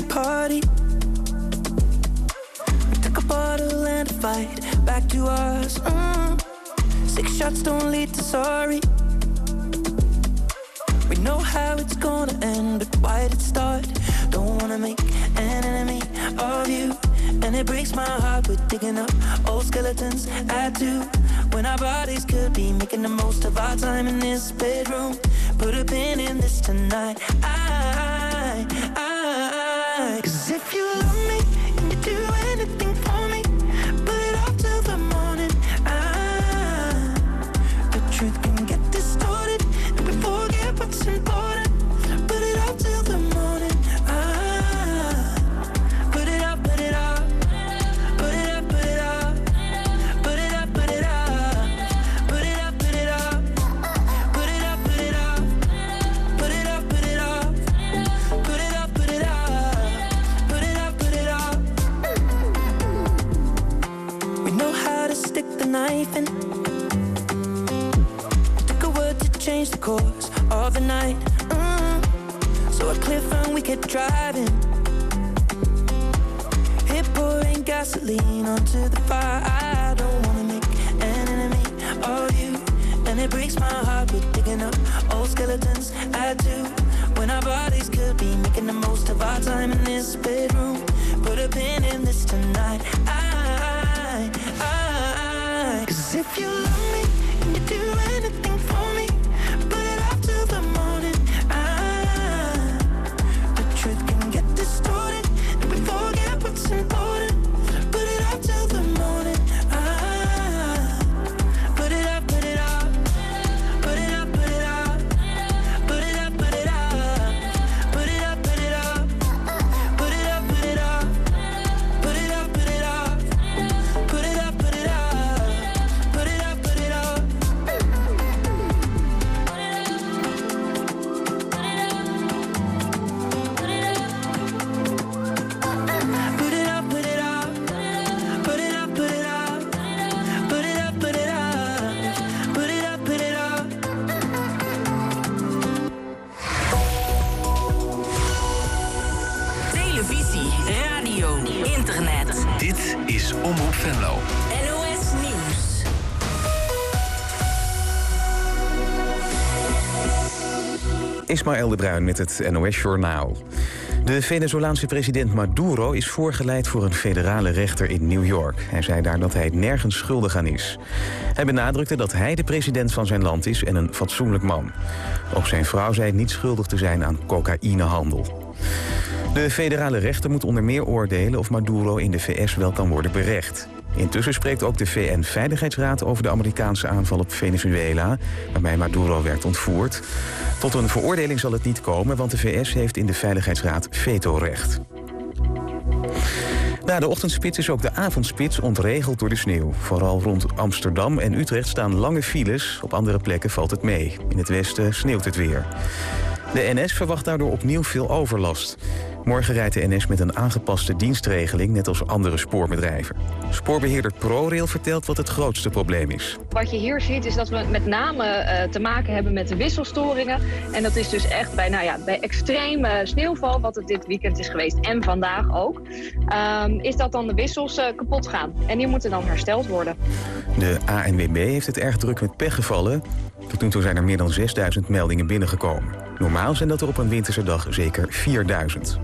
party. We took a bottle and a fight back to us. 6 shots don't lead to sorry. We know how it's gonna end, but why did it start? Don't wanna make an enemy of you. And it breaks my heart, we're digging up old skeletons. I do, when our bodies could be making the most of our time in this bedroom. Put a pin in this tonight. 'Cause if you love me and you do anything for me, put it off till the morning. The truth can get distorted and we forget what's important. Put it off till the morning. Put it up, put it up. Put it up, put it up. Put it up, put it up. Put it up, put it up. Put it up, put it up. Put it up, put it up. Put it up, put it up. Put it up, put it up. We know how to stick the knife in. Took a word to change the course of the night. So a cliff and we kept driving. Hit pouring gasoline onto the fire. I don't wanna make an enemy of you. And it breaks my heart, we're digging up old skeletons. I do, when our bodies could be making the most of our time in this bedroom. Put a pin in this tonight. 'Cause if you love me and you do anything for me, put it off till the morning. The truth can get distorted and we forget what's important. Put it off till the morning. Put it up, put it up. Put it up, put it up. Put it up, put it up. Put it up, put it up. Put it up, put it up. Put it up, put it up. Put it up, put it up. Put it up, put it up. Put it up, put it up. Put it up, put it up. Put it up, put it up. Put it up, put it up. Televisie, radio, internet. Dit is Omroep Venlo. NOS Nieuws. Ismaël de Bruin met het NOS Journaal. De Venezolaanse president Maduro is voorgeleid voor een federale rechter in New York. Hij zei daar dat hij nergens schuldig aan is. Hij benadrukte dat hij de president van zijn land is en een fatsoenlijk man. Ook zijn vrouw zei niet schuldig te zijn aan cocaïnehandel. De federale rechter moet onder meer oordelen of Maduro in de VS wel kan worden berecht. Intussen spreekt ook de VN-veiligheidsraad over de Amerikaanse aanval op Venezuela, waarbij Maduro werd ontvoerd. Tot een veroordeling zal het niet komen, want de VS heeft in de Veiligheidsraad vetorecht. Na de ochtendspits is ook de avondspits ontregeld door de sneeuw. Vooral rond Amsterdam en Utrecht staan lange files. Op andere plekken valt het mee. In het westen sneeuwt het weer. De NS verwacht daardoor opnieuw veel overlast. Morgen rijdt de NS met een aangepaste dienstregeling, net als andere spoorbedrijven. Spoorbeheerder ProRail vertelt wat het grootste probleem is. Wat je hier ziet is dat we met name te maken hebben met de wisselstoringen. En dat is dus echt bij extreme sneeuwval, wat het dit weekend is geweest en vandaag ook, is dat dan de wissels kapot gaan. En die moeten dan hersteld worden. De ANWB heeft het erg druk met pechgevallen. Tot nu toe zijn er meer dan 6000 meldingen binnengekomen. Normaal zijn dat er op een winterse dag zeker 4000.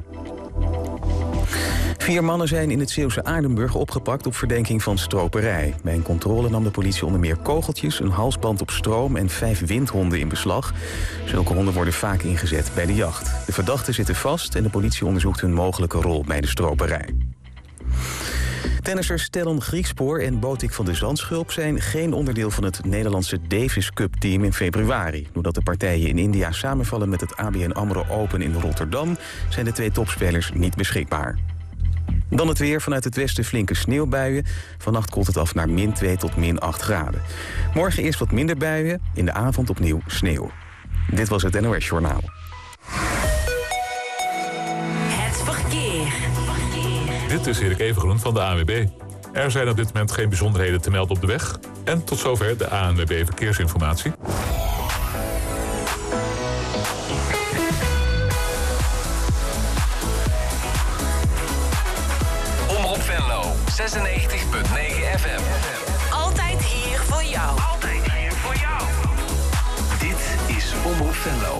4 mannen zijn in het Zeeuwse Aardenburg opgepakt op verdenking van stroperij. Bij een controle nam de politie onder meer kogeltjes, een halsband op stroom en 5 windhonden in beslag. Zulke honden worden vaak ingezet bij de jacht. De verdachten zitten vast en de politie onderzoekt hun mogelijke rol bij de stroperij. Tennissers Stellon Griekspoor en Botik van de Zandschulp zijn geen onderdeel van het Nederlandse Davis Cup team in februari. Doordat de partijen in India samenvallen met het ABN AMRO Open in Rotterdam, zijn de 2 topspelers niet beschikbaar. Dan het weer, vanuit het westen flinke sneeuwbuien. Vannacht koelt het af naar -2 tot -8 graden. Morgen eerst wat minder buien, in de avond opnieuw sneeuw. Dit was het NOS Journaal. Het verkeer. Dit is Erik Evengroen van de ANWB. Er zijn op dit moment geen bijzonderheden te melden op de weg. En tot zover de ANWB Verkeersinformatie. 96.9 FM. Altijd hier voor jou. Altijd hier voor jou. Dit is Omroep Venlo.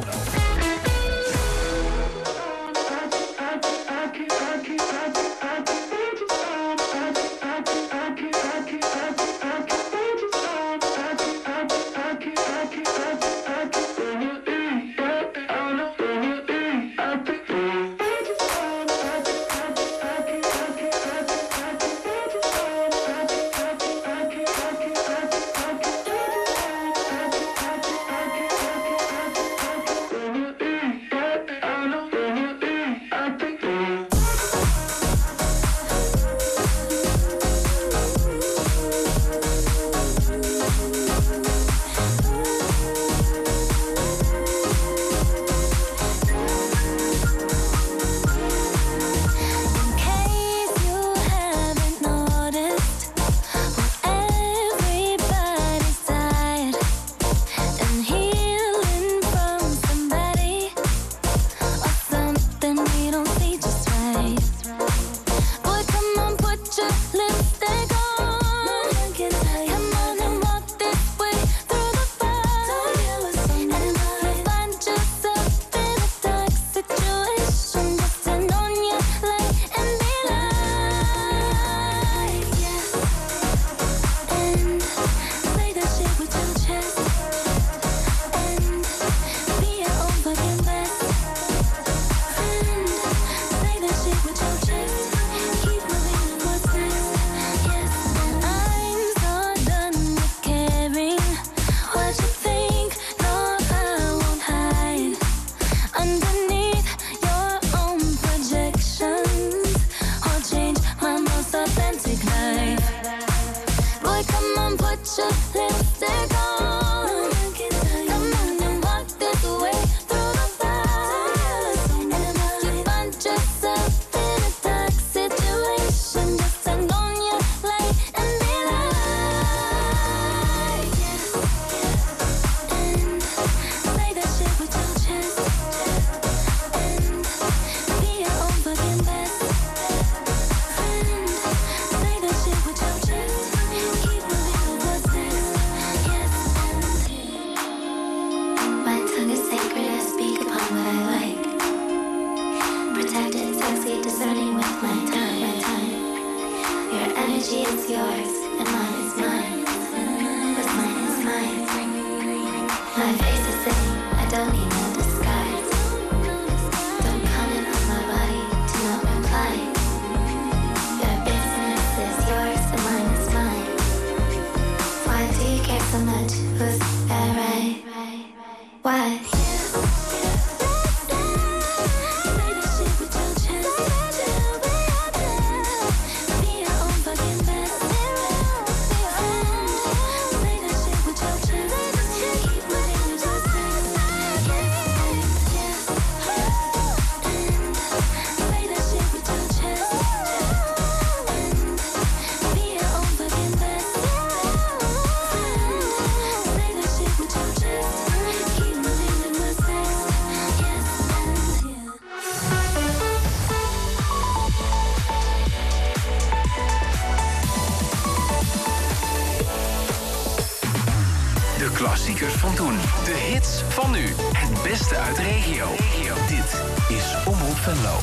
Klassiekers van toen. De hits van nu. Het beste uit de regio. Dit is Omroep Venlo.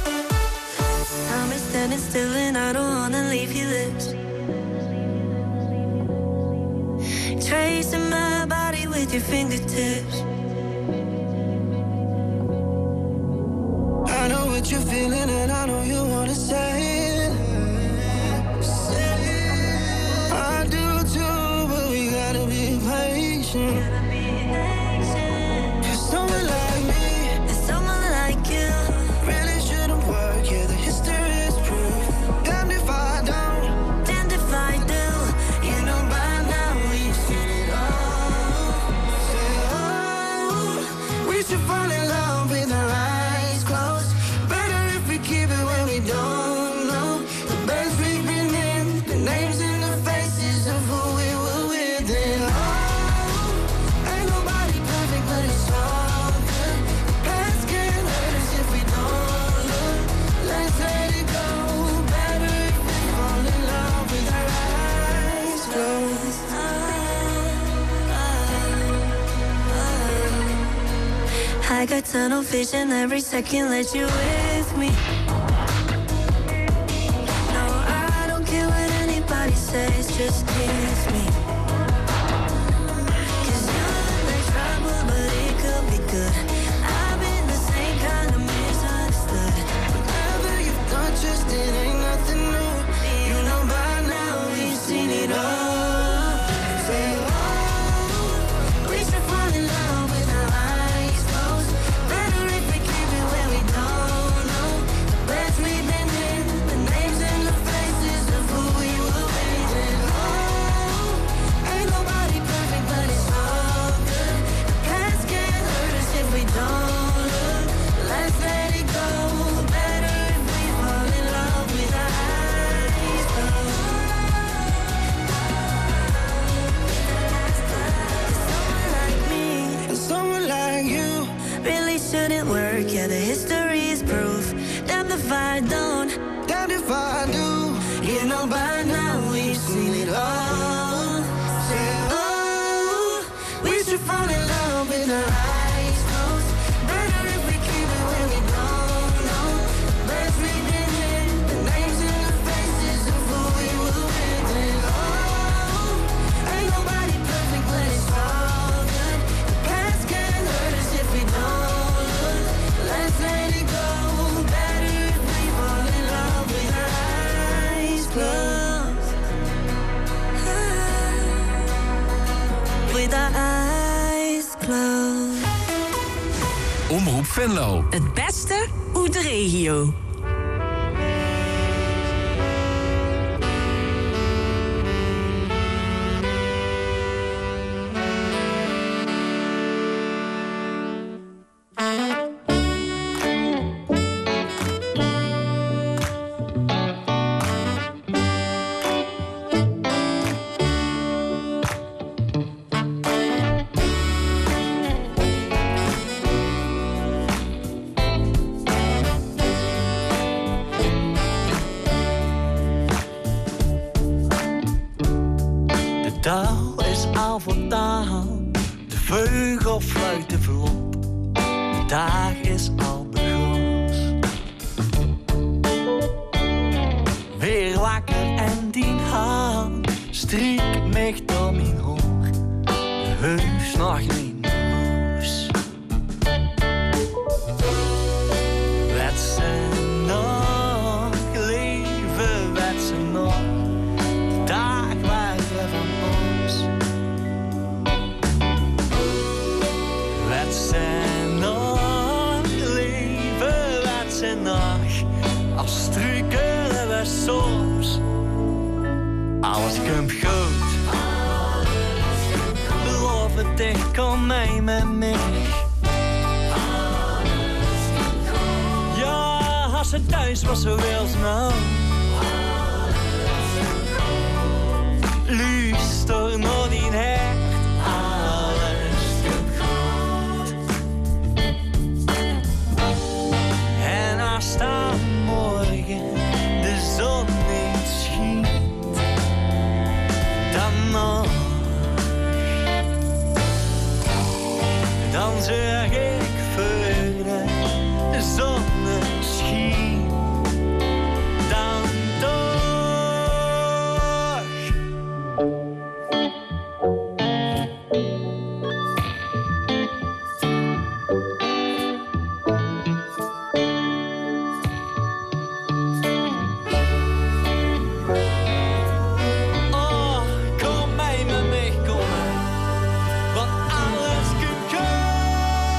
I'm standing still and I don't wanna leave your lips. Tracing my body with your fingertips. I know what you're feeling and I know you wanna say it. I do too, but we gotta be patient. Cause someone like me and someone like you really shouldn't work. Yeah, the history is proof. Damned if I don't, damned if I do. You know by now we've seen it all. Say, oh, we should fall in love with our eyes closed. Better if we keep it when we don't. like a tunnel vision, every second let you with me. No, I don't care what anybody says, just kiss me. Cause you're like trouble, but it could be good. I've been the same kind of misunderstood. Whatever you've done, just it ain't nothing new. You know by now, we've seen it all. Say, oh, we should fall in love with our eyes closed. Better if we keep it where we don't know. The best we've been in, the names and the faces of who we were raising. Oh, ain't nobody perfect, but it's all good. The past can't hurt us if we don't look. Let's let it go. Better if we fall in love with our eyes closed. Someone like me and someone like you really shouldn't work. Yeah, the history is proof. Damn if I don't, damn if I do. You know by now we've seen it all. Say, oh, we should fall in love with our eyes closed. Better if we keep it where we don't know. Best we've been in, the names and the faces of who we were with. Oh, ain't nobody perfect, but it's all good. The past can't hurt us if we don't look. Let's let it go. Better if we fall in love with our eyes closed. With our eyes closed. Omroep Venlo. Het beste uit de regio. De dag is al voldaan, de vleugel fluiten volop. De dag is al begonnen. Weer wakker en die hand striek mich door mijn hoor. De heus nog niet moes. Werd ze nog leven, werd ze nog. De dag waren van ons. Werd ze nog leven, werd ze nog. Als struikelen we soms. Alles komt goed. Beloof het, dicht, kom mee met mij. Ja, als het thuis was, zo wil ze nou. Luister naar die hert. Alles komt goed. En als dan morgen de zon niet schijnt, dan nog. Dan zeg ik voor de zonneschijn. Dan toch. Oh, kom mee met mij, kom. Want alles komt goed.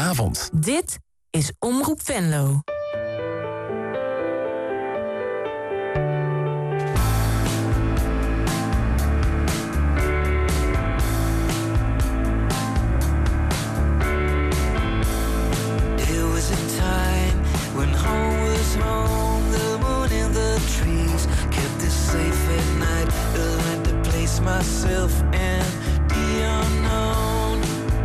avond. Dit is Omroep Venlo. When home was home, the moon in the trees kept us safe at night. I learned to place myself in the unknown.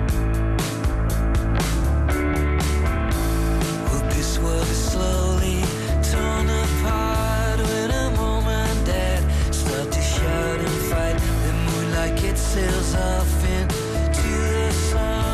Well, this world is slowly torn apart when a mom and dad start to shout and fight. The moonlight it sails off into the sun.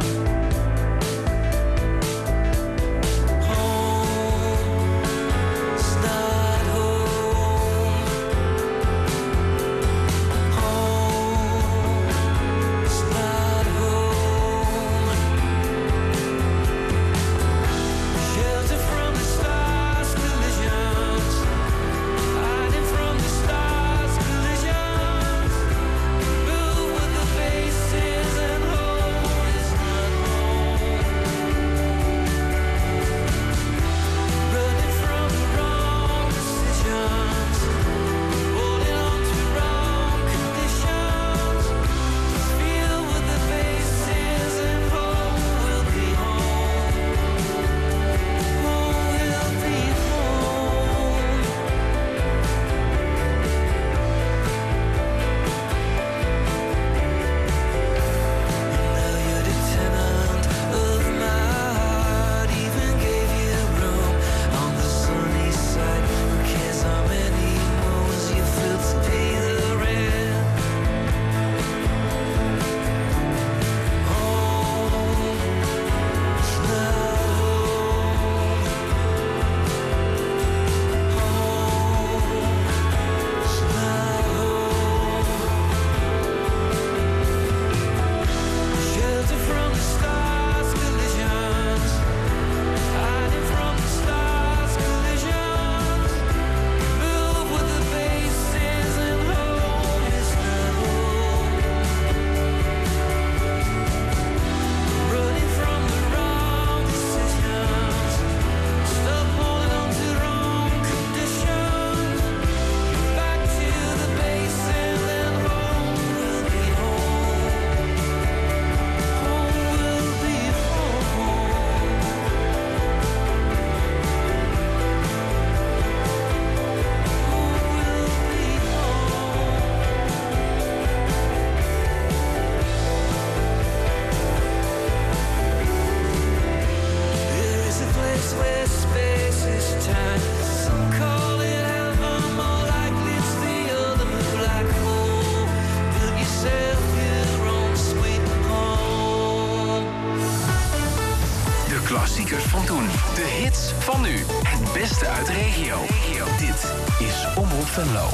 Klassiekers van toen. De hits van nu. Het beste uit de regio. Dit is Omroep Venlo.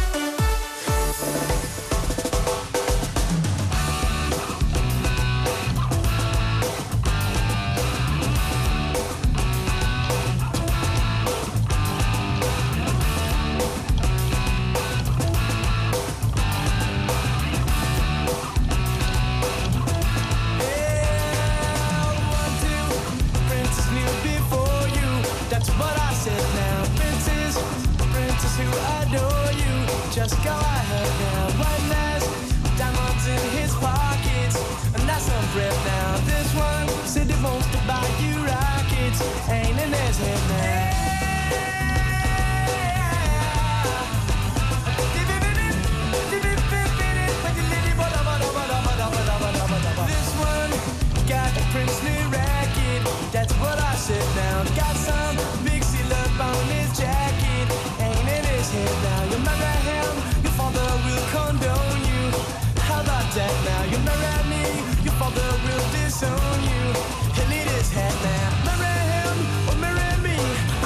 Just go ahead now, one last diamonds in his pockets, and that's some breath now. This one said he wants to buy you rockets, ain't in his head now. This one got a princely racket, that's what I said now. Got some big seal up on his jacket, ain't in his head now. You marry him, your father will condone you. How about that now? You marry me, your father will disown you. He'll eat his head now. Marry him or marry me,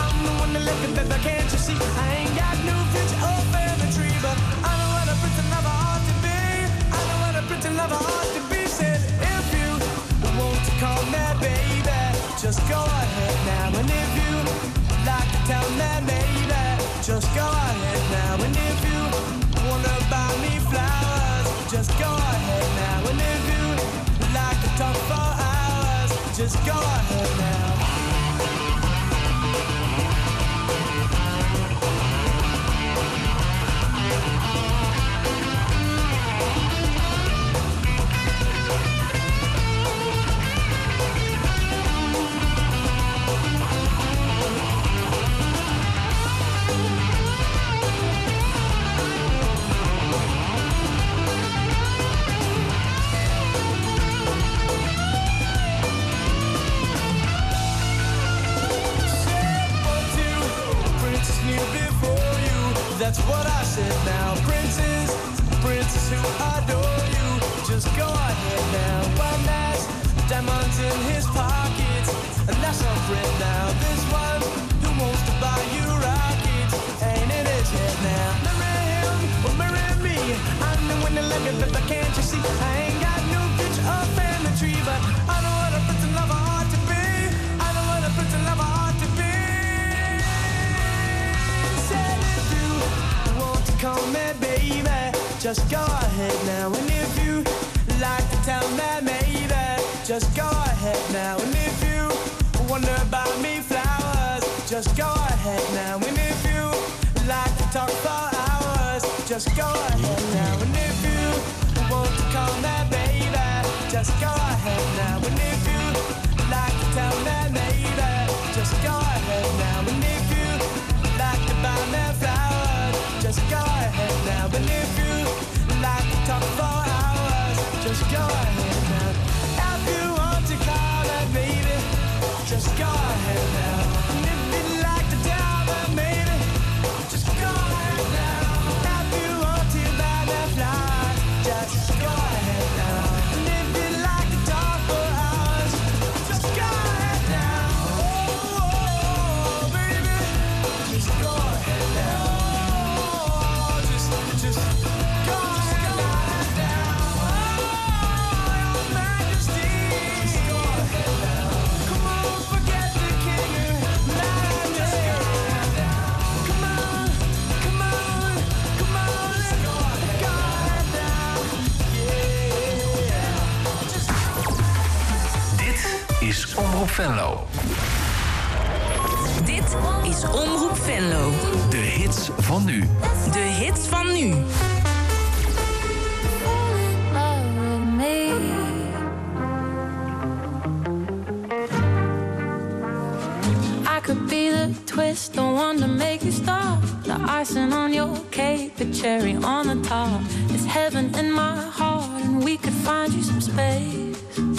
but can't you see? I ain't got no picture of family tree, but I know what a person lover ought to be. I know what a person lover ought to be. Said if you want to call me baby, just go ahead now. And if you like to tell me maybe, just go ahead now. And if you wonder about me flowers, just go ahead now. And if you like to talk for hours, just go ahead now. And if you want to call me baby, just go ahead now. And if you like to tell me maybe, just go ahead now. And if you like to buy me flowers, just go ahead now. And if you like to talk for hours, just go ahead now. If you want to call me baby, just go ahead now. And if you like to tell me maybe, just go ahead now. If you want to buy me flowers, just go ahead now. And if you like to talk for hours, just go ahead now. Oh, baby, just go ahead now. Just go ahead now. Oh, your Majesty, just go ahead now. Come on, forget the king and land. Just go ahead now. Come on, come on, come on, just go ahead now. Yeah, just Dit is Omroep Venlo. Dit is Omroep Venlo. De hits van nu. De hits van nu. I could be the twist, the one to make you stop. The icing on your cake, the cherry on the top. It's heaven in my heart, and we could find you some space.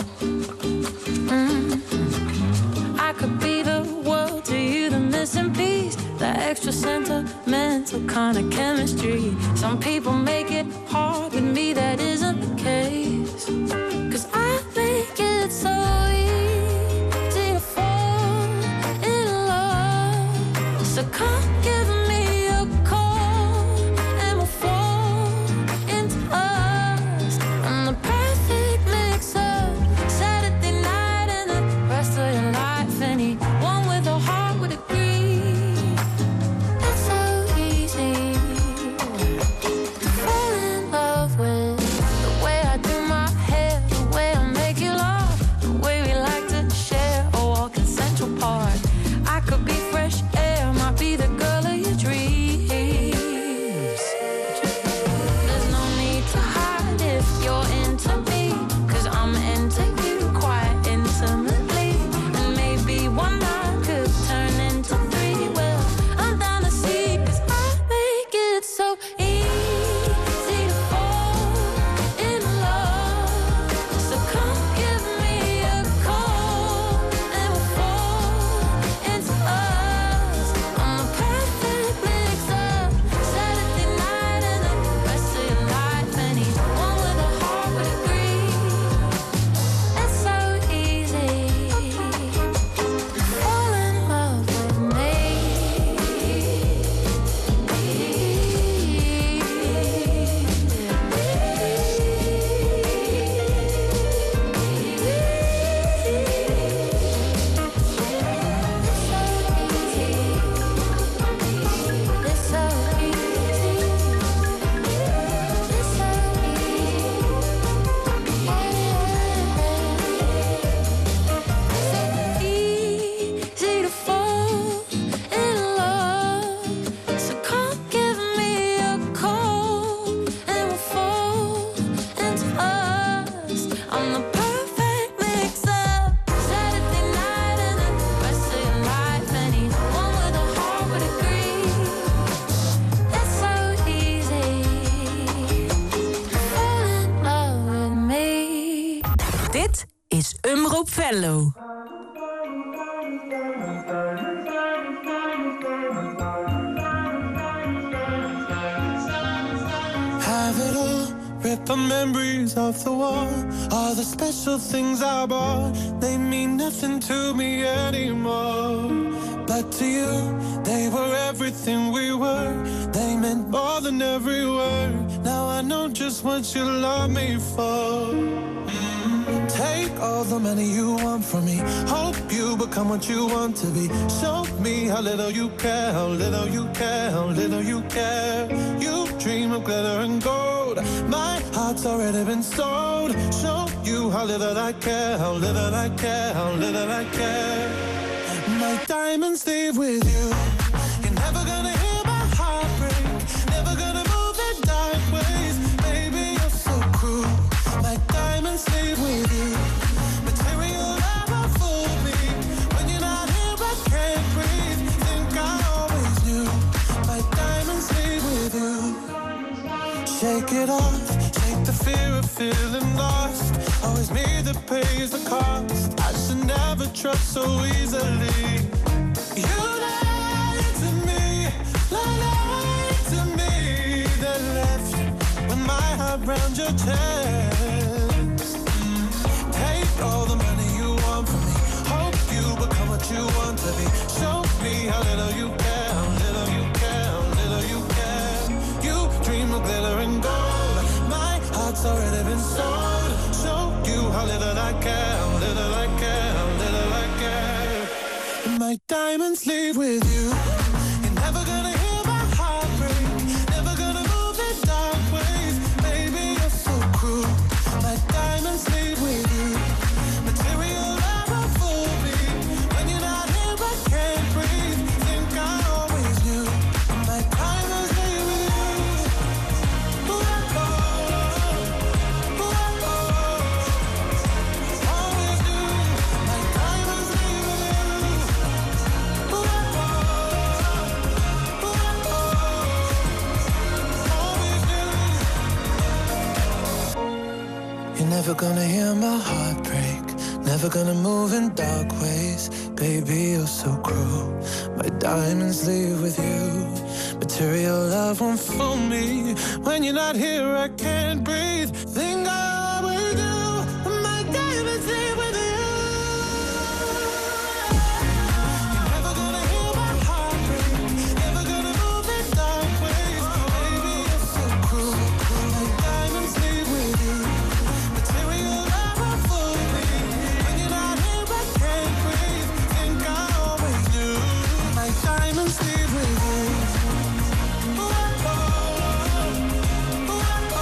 I could be the world to you, the missing piece, the extra sentimental kind of chemistry. Some people make it hard, with me that isn't the case. 'Cause I make it so easy to fall in love. So come give me a call and we'll fall into us. I'm the perfect mix-up, Saturday night and the rest of your life. Anyone with a heart would agree. It's so easy to fall in love with the way I do my hair, the way I make you laugh, the way we like to share a walk in Central Park. I could be fresh air, might be the girl of your dreams. There's no need to hide if you're into me, 'cause I'm into you quite intimately. And maybe one night could turn into three. Well, I'm down to see, 'cause I make it so easy to fall in love. So come give me a call and we'll fall into us. I'm the perfect mix-up, Saturday night and the rest of your life. Anyone with a heart would agree. It's so easy to fall in love with me. It's so easy. It's so easy to fall in love. So come give me a call and we'll fall into us. I'm the perfect mix-up, Saturday night and the rest of your life. Anyone with a heart would agree. It's so easy to fall in love with me. Dit is Omroep Venlo. have it all. Rip the memories of the war. All the special things I bought, they mean nothing to me anymore. But to you, they were everything we were. They meant more than every word. Now I know just what you love me for. Take all the money you want from me. Hope you become what you want to be. Show me how little you care, how little you care, how little you care. You dream of glitter and gold. My heart's already been sold. Show you how little I care, how little I care, how little I care. My diamonds leave with you. You're never gonna hear my heart break. Never gonna move in dark ways. Baby, you're so cruel. My diamonds leave with you. Material never fooled me. When you're not here, I can't breathe. Think I always knew. My diamonds leave with you. Shake it off. Shake the fear of feeling lost. Always me that pays the cost. I should never trust so easily. You lied to me, lied to me. Then left with my heart round your chest. Take all the money you want from me. Hope you become what you want to be. Show me how little you care, how little you care, how little you care. You dream of glitter and gold. My heart's already been sold. Show you how little I care, how little I care, how little I care. And my diamonds leave with you. You're never gonna hear my heart break. Never gonna move in dark ways. Baby, you're so cruel. My diamonds leave with you. Material never fooled me. When you're not here, I can't breathe. Think I always knew. My diamonds leave with you. Ooh, oh, oh, oh, oh. Always knew. My diamonds leave with you. Ooh, oh, oh, oh, oh. Always knew. You're never gonna hear my heart break. Never gonna move in dark ways. Baby, you're so cruel. My diamonds leave with you. Material love won't fool me. When you're not here, I can't breathe. Think I always do. My diamonds leave with you. You're never gonna hear my heart break. Never gonna move in dark ways. Baby, you're so cruel. My diamonds leave with you. Material love won't fool me. When you're not here, I can't breathe. Think I always knew. My diamonds leave with you. Ooh, oh, oh, ooh, oh,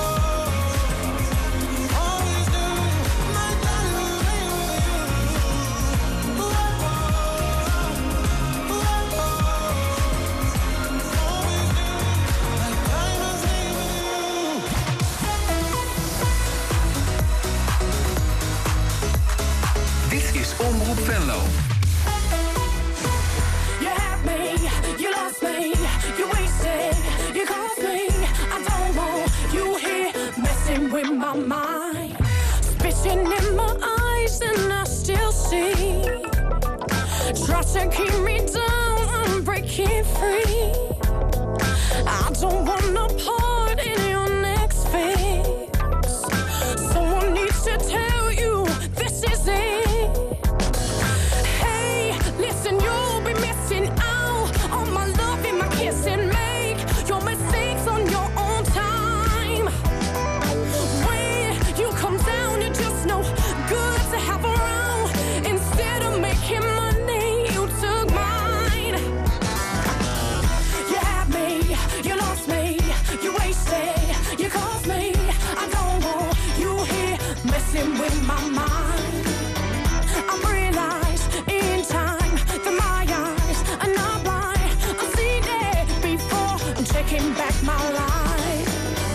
oh. Always knew. My diamonds leave with you. Ooh, oh, oh, ooh, oh, oh. Always knew. My diamonds leave with you. Dit is Omroep Venlo. You had me, you lost me, you wasted, you caused me. I don't want you here messing with my mind. Spitting in my eyes and I still see. Try to keep me down, I'm breaking free. I don't want no part in your next phase. Someone needs to tell you this is it. Hey, listen, you'll be missing out on my love and my kiss and make your mistakes on your own time. When you come down, you're just no good to have around. Instead of making money, you took mine. You had me, you lost me, you wasted, you caused me. I don't want you here messing with my mind. I realized in time that my eyes are not blind. I've seen it before, I'm taking back my life.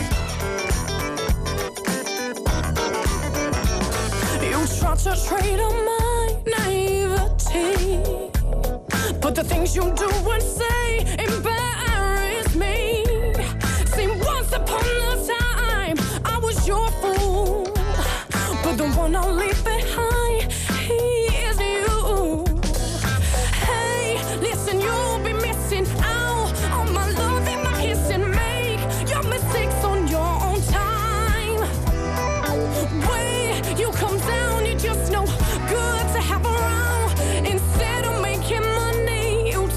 You tried to trade on my naivety, but the things you do and say embarrass me. See, once upon a time, I was your fool, but the one I'll leave behind, he is you. Hey, listen, you'll be missing out on my love and my kiss and make your mistakes on your own time. When you come down, you're just no good to have around. Instead of making money, you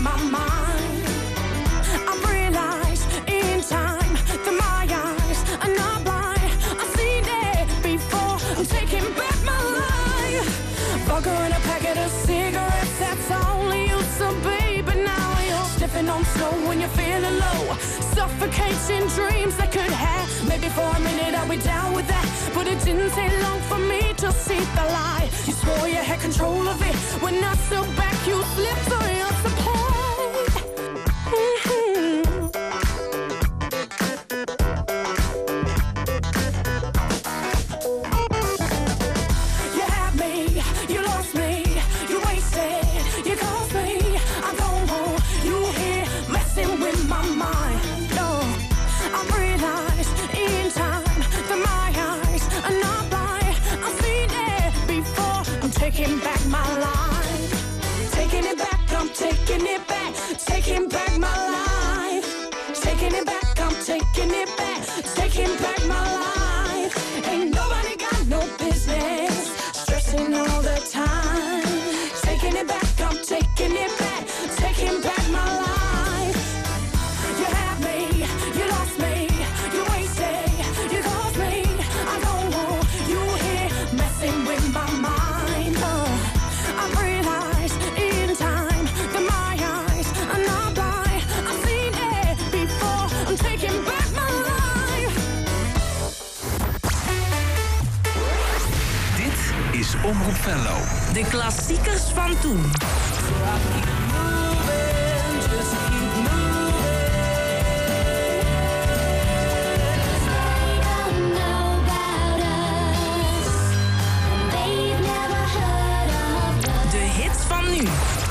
my mind. I've realized in time that my eyes are not blind. I've seen it before, I'm taking back my life. Vodka and a packet of cigarettes, that's all you used to be. But now you're sniffing on slow when you're feeling low. Suffocating dreams that could have. Maybe for a minute I'll be down with that, but it didn't take long for me to see the light. You swore you had control of it. When I stood back, you slipped on your support. You had me, you lost me, you wasted, you caused me. I don't want you here messing with my mind. No, I've realized in time that my eyes are not blind. I've seen it before, I'm taking back my life. Taking it back, I'm taking it back. Taking back my life. Taking it back, I'm taking it back. Taking back my life. Ain't nobody got no business stressing all the time. Taking it back, I'm taking it back. Taking back my life. You had me, you lost me, you wasted, you caused me. I don't want you here messing with my mind. I've realized in time that my eyes are not blind. I've seen it before, I'm taking back my life. Dit is Omroep Venlo. De klassiekers van toen. De hits van nu.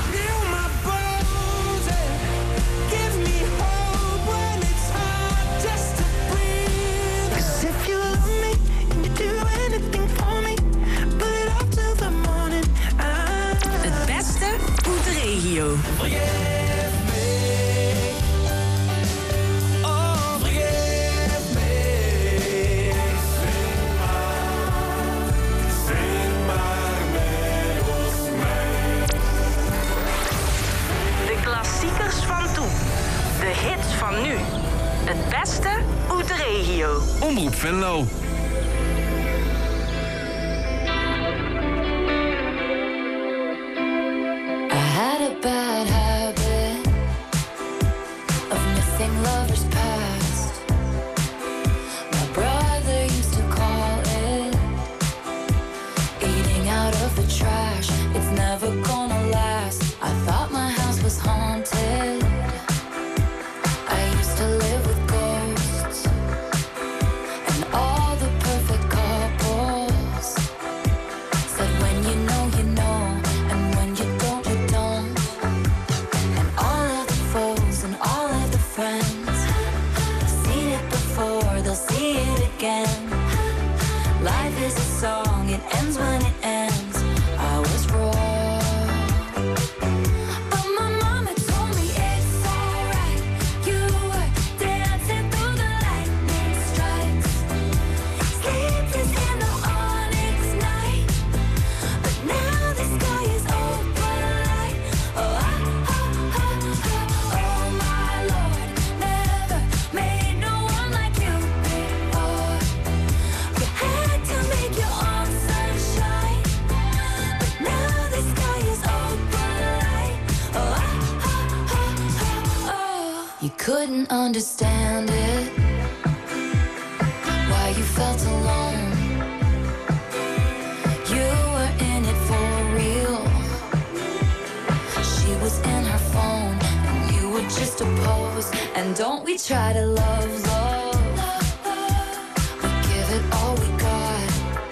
If you love me and you do anything for me, put it off till the morning. Het beste uit de regio. Vergeef me. Oh, vergeef me. Zing maar met ons mee. De klassiekers van toen. De hits van nu. Het beste uit de regio. Omroep Venlo. I had a bad habit of missing lovers past. My brother used to call it eating out of the trash. It's never gonna last. I thought my house was haunted. I used to live with ghosts and all the perfect couples said when you know, and when you don't, you don't. And all of the foes and all of the friends seen it before, they'll see it again. Life is a song, it ends when it ends. I was wrong, but my mama told me it's alright. You were dancing through the lightning strikes, sleepless in the onyx night. But now the sky is open light. Oh, oh my Lord, never made no one like you before. You had to make your own sunshine, but now the sky is open light. Oh. You couldn't understand it, why you felt alone. You were in it for real. She was in her phone, and you were just a pose. And don't we try to love, we give it all we got.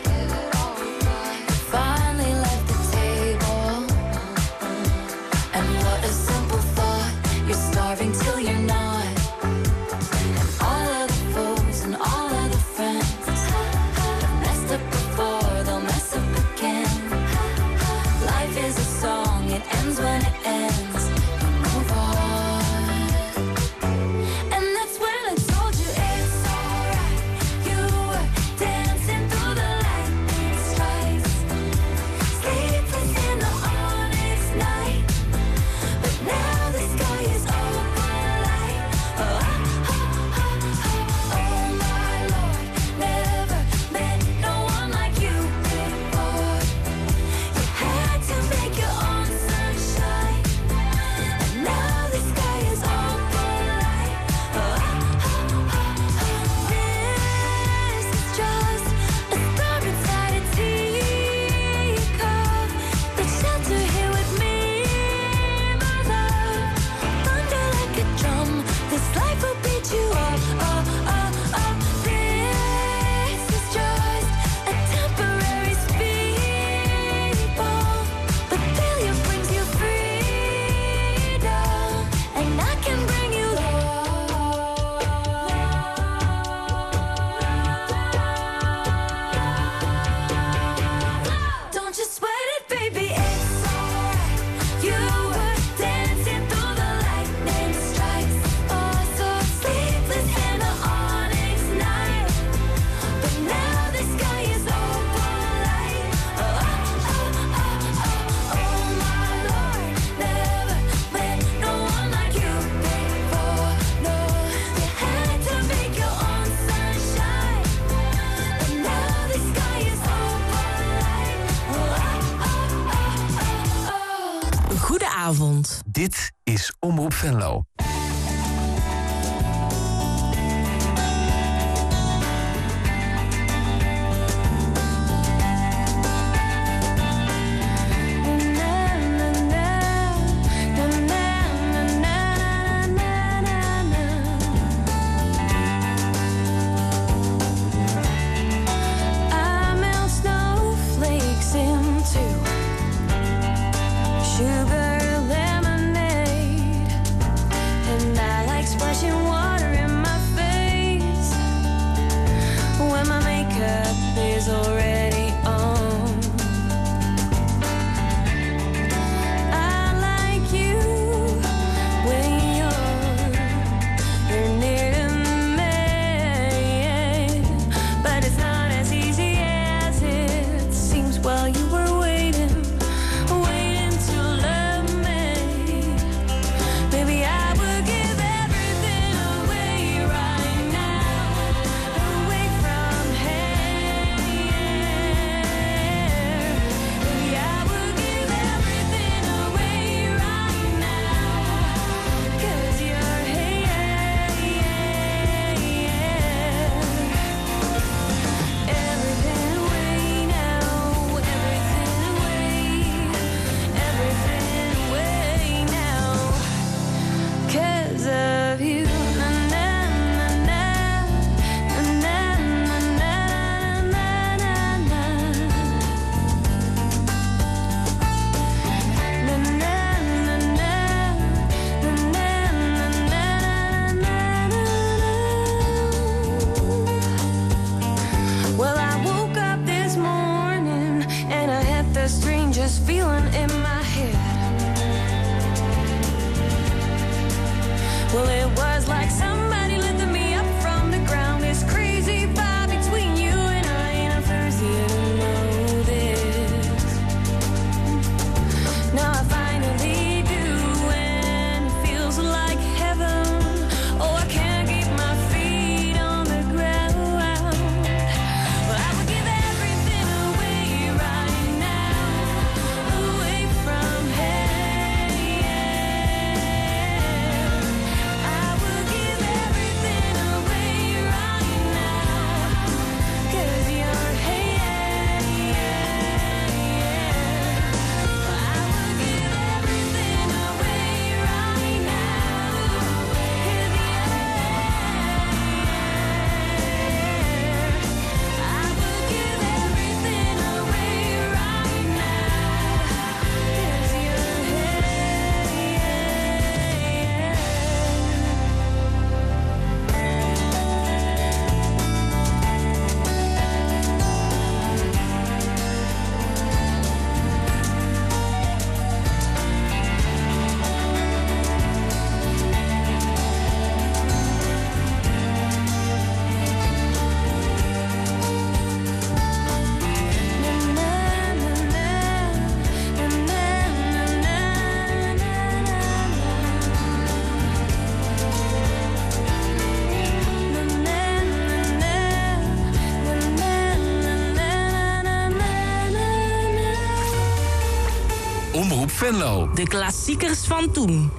Finally left the table, and what a simple thought. You're starving till you're not. And all of the foes and all of the friends have messed up before, they'll mess up again. Life is a song, it ends when it ends. You move on. And that's when I told avond. Dit is Omroep Venlo. Omroep Venlo. De klassiekers van toen.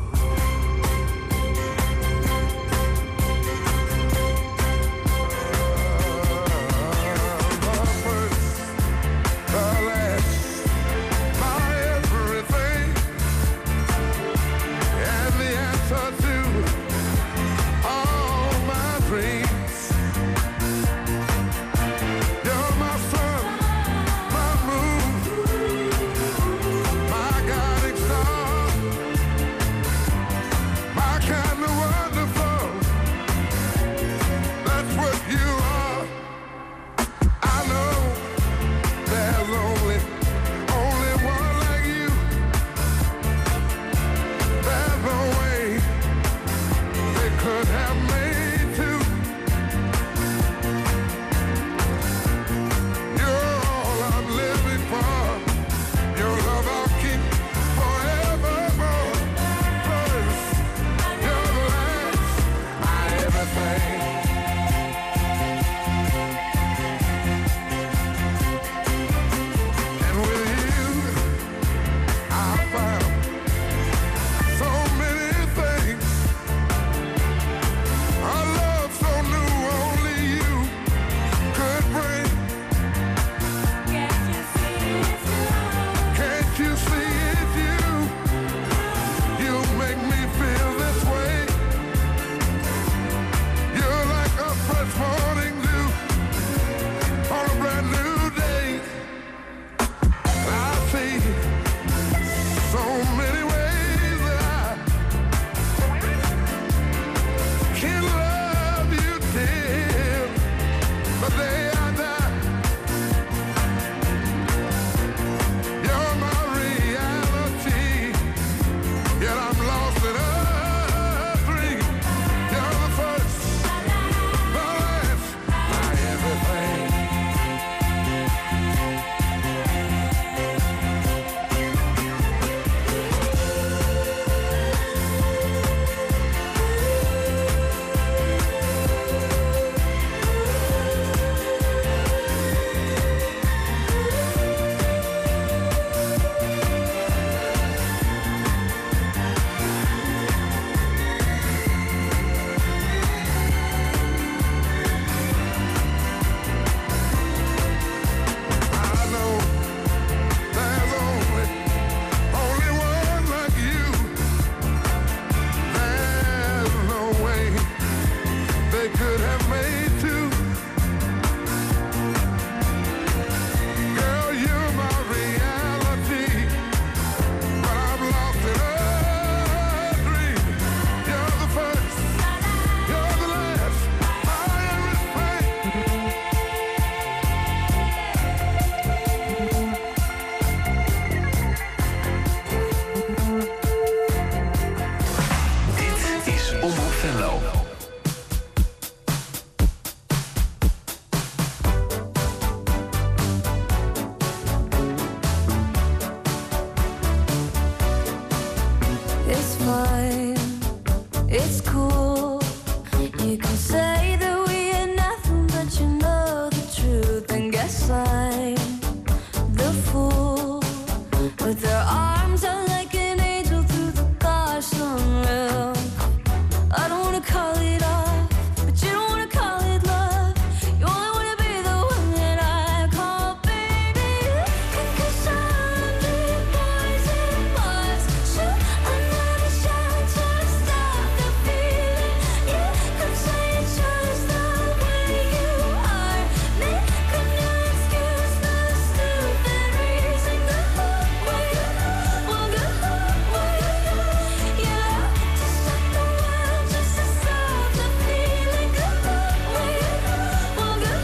fine. It's cool. You can say that we are nothing, but you know the truth. And guess I'm the fool with their arms out like an angel through the gosh unreal. I don't wanna call it off, but you don't wanna call it love. You only wanna be the one that I call baby. 'Cause 100 boys in Mars shoot another shot to stop the feeling. You could say you chose the way you are, making your excuse for the stupid reason. Go where you well, go where you yeah, to stop the world just to stop the feeling. Go where you well, go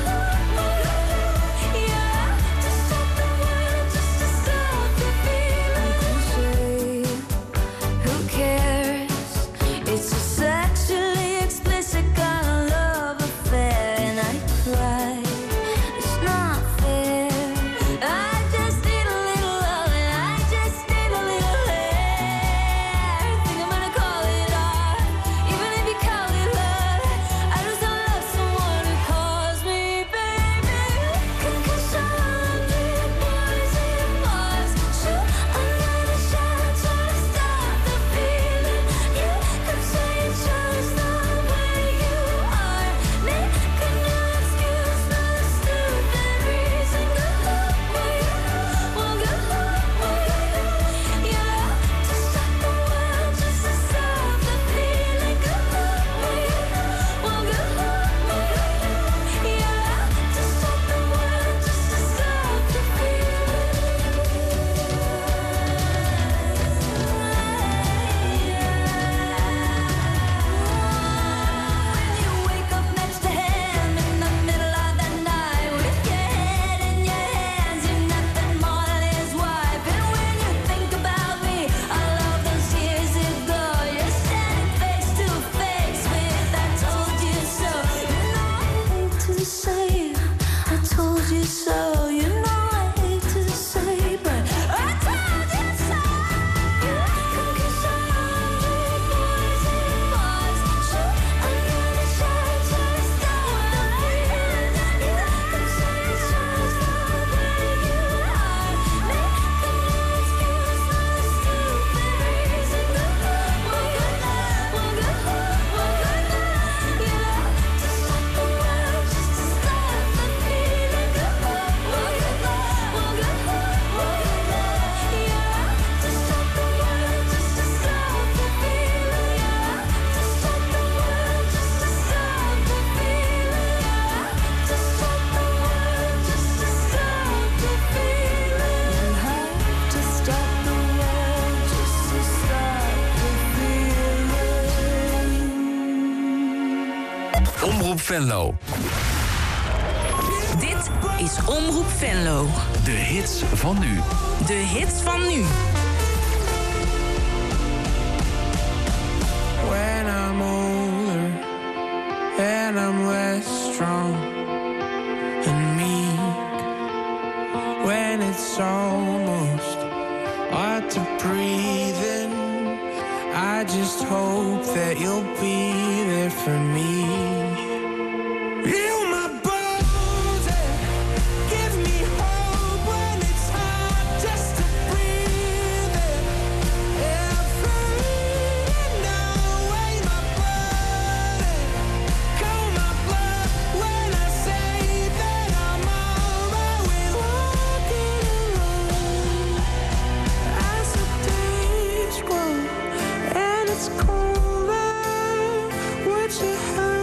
yeah, to stop the world just to stop the feeling. Who cares? It's a sexually explicit kind of love affair, and I cry. It's not fair. I just need a little love, and I just need a little hair. Think I'm gonna call it art, even if you call it love. I just don't love someone who calls me baby. 'Cause 100 boys in Mars shoot another shot to stop the feeling. You could say you chose the way you are, making your excuse for the stupid reason. Go where you well, go yeah, to stop the world just to stop the feeling. Go where you well, go yeah, to stop the world just to stop the When you wake up next to him in the middle of the night with your head in your hands, you're nothing more than his wife. And when you think about me, all of those years ago, you're standing face to face with I told you so. You know I hate to say I told you so. You know I hate to say, but I told you so. 'Cause 100 boys in Mars shoot another shot to stop the feeling. You could say you chose the way you are, making your excuse for the stupid reason. Go well, go yeah, to stop the world just to stop the feeling. Go well, go yeah, to stop the world just to stop the feeling. To stop the world just to stop the feeling. To stop the world just to stop the feeling. To stop the world just to stop the feeling. Omroep Venlo. Dit is Omroep Venlo. De hits van nu. De hits van nu. When I'm older and I'm less strong and meek, when it's almost hard to breathe in, I just hope that you'll be there for me. Heal my bones and give me hope when it's hard just to breathe in. Every away my blood and calm my blood when I say that I'm alright with walking alone. As the days grow and it's colder, would you hurt?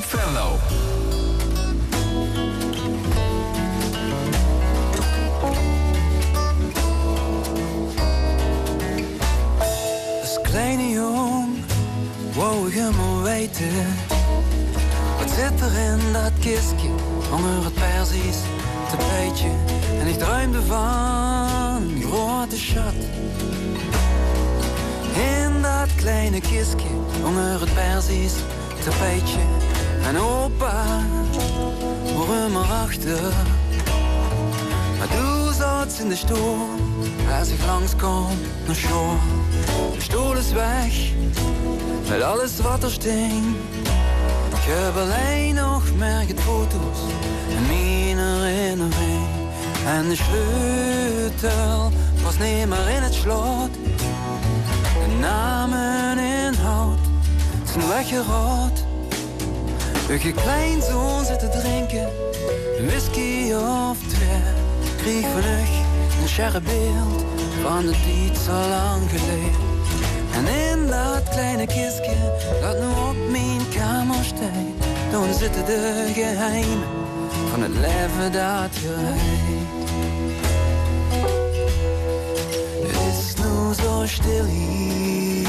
Venlo. Als kleine jong wou ik helemaal weten, wat zit er in dat kistje onder het Perzisch tapijtje. En ik droomde van een grote schat in dat kleine kistje onder het Perzisch tapijtje. En opa, hoor me achter, maar doe zat in de stoel als ik langskom naar shore. De stoel is weg met alles wat er sting. Ik heb alleen nog maar het foto's en mijn herinnering. En de sleutel was niet meer in het slot. De namen in hout zijn weggerot. Ik kleinzoon zit te drinken, een whisky of twee. Kreeg vlug een scherrenbeeld van de tijd zo lang geleden. En in dat kleine kistje dat nu op mijn kamer staat, dan zitten de geheimen van het leven dat je heet. Het is nu zo stil hier,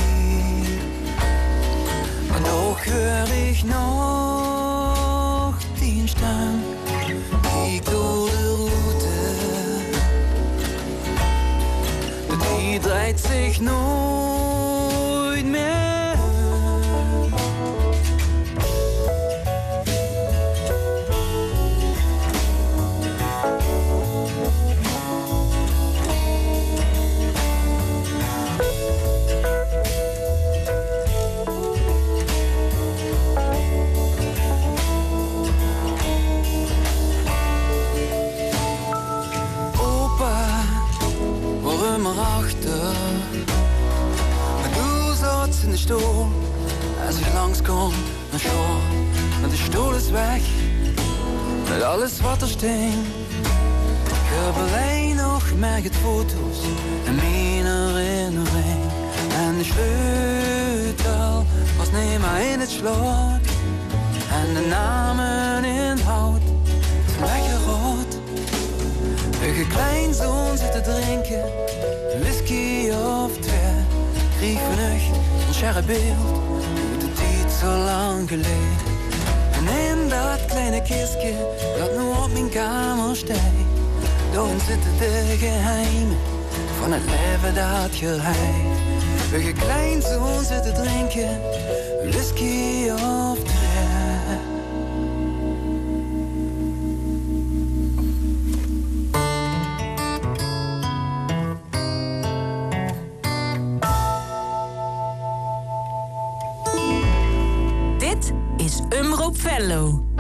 en toch hoor ik nog die stem. Ik door de route, die draait zich nooit meer. In de stoel, als ik langskom naar shore. Maar de stoel is weg, met alles wat er sting. Ik heb alleen nog maar het foto's en mijn herinnering. En de sleutel was niet meer in het slot. En de namen in hout zijn weggerot. Ik kleinzoon zit te drinken, een whisky of twee. Kreeg vlug een scherrenbeeld, hoe de tijd zo lang geleden. En in dat kleine kistje dat nu op mijn kamer staat, daarin zitten de geheimen van het leven dat je heit. Je kleinzoon zit te drinken, een whisky of twee. Omroep Venlo.